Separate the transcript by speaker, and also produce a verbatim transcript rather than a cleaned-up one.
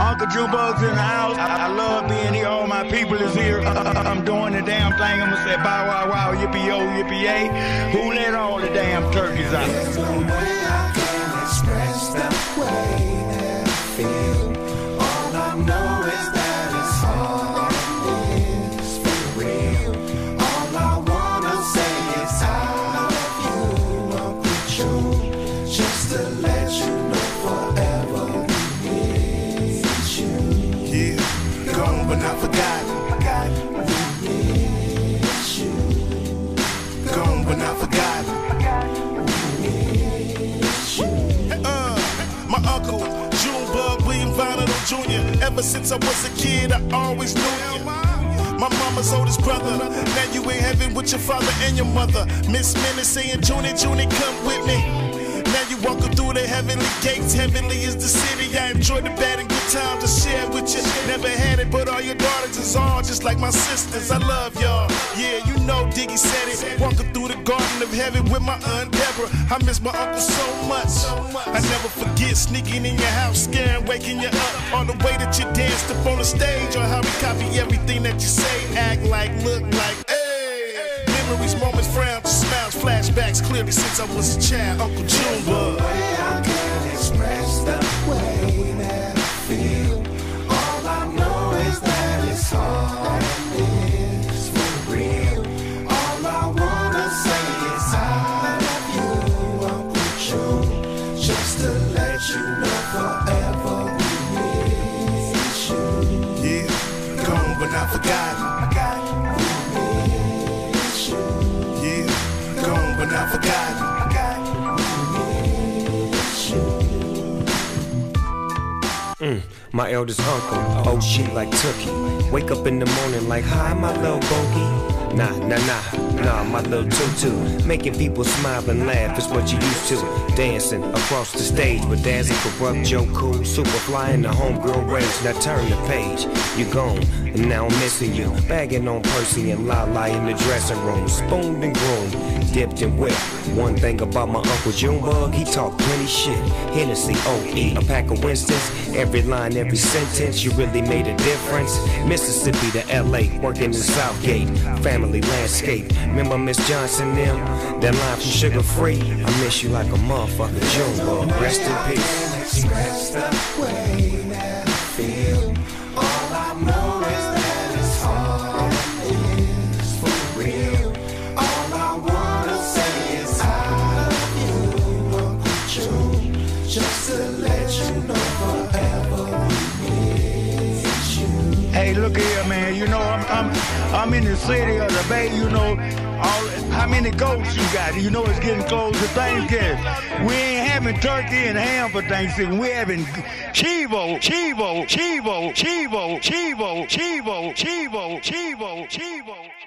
Speaker 1: Uncle Junebug's in the house. I, I love being here. All my people is here. I'm doing the damn thing. I'm gonna say bow wow wow, yippee yo, yippee yay. Who let all the damn turkeys out?
Speaker 2: There's no way I can express the way that I feel. All I know is that it's hard and it's for real. All I wanna say is I love you, Uncle June, just to let you know forever we miss you.
Speaker 3: Yeah, gone but not forgotten.
Speaker 2: We miss you.
Speaker 3: Gone but not forgotten. Uh, my uncle, Junebug William Vonnegut Junior Ever since I was a kid, I always knew you. My mama's oldest brother. Now you in heaven with your father and your mother. Miss Minnie saying, Junie, Junie, come with me. Now you walking through the heavenly gates. Heavenly is the city. I enjoy the bad and good times to share with you. Never had it, but all your daughters is all just like my sisters. I love y'all. Yeah, you know Diggy said it. Walking through the garden of heaven with my Aunt Deborah. I miss my uncle so much. I never forget sneaking in your house, scaring, waking you up. On the way that you danced up on the stage, or how we copy everything that you say, act like, look like. Hey, memories, moments, frowns, smiles, flashbacks. Clearly since I was a child, Uncle Junebug.
Speaker 2: There's no way I can express the way that I feel. All I know is that it's hard and it's for real. All I wanna say is I love you, Uncle June, just to let you know forever we miss you.
Speaker 3: Yeah, gone but not forgotten.
Speaker 2: We miss you.
Speaker 3: Yeah, gone but not forgotten.
Speaker 4: Mm, my eldest uncle, O G like Tookie. Wake up in the morning like, hi, my little bogey. Nah, nah, nah, nah, my little tutu. Making people smile and laugh is what you used to. Dancing across the stage with Dazzy, Corrupt, Joe Cool, Superfly in the homegirl race. Now turn the page, you gone, and now I'm missing you. Bagging on Percy and Lala in the dressing room. Spooned and groomed, dipped and whipped. One thing about my Uncle Junebug, he talk plenty shit. Hennessy, O E, a pack of Winstons. Every line, every sentence, you really made a difference. Mississippi to L A, working in Southgate. Family landscape. Remember Miss Johnson them? That line from Sugar Free. I miss you like a motherfucker Junebug. Rest in peace.
Speaker 2: Express the way that I feel. All I know is that it's hard and it's for real. All I wanna say is I love you, Uncle June, just to let you know forever we miss you.
Speaker 1: Hey, look here, man. You know, I'm I'm I'm in the city of the Bay. You know, all how many goats you got? You know, it's getting close to Thanksgiving. We ain't having turkey and ham for Thanksgiving. We're having chivo, chivo, chivo, chivo, chivo, chivo, chivo, chivo, chivo, chivo.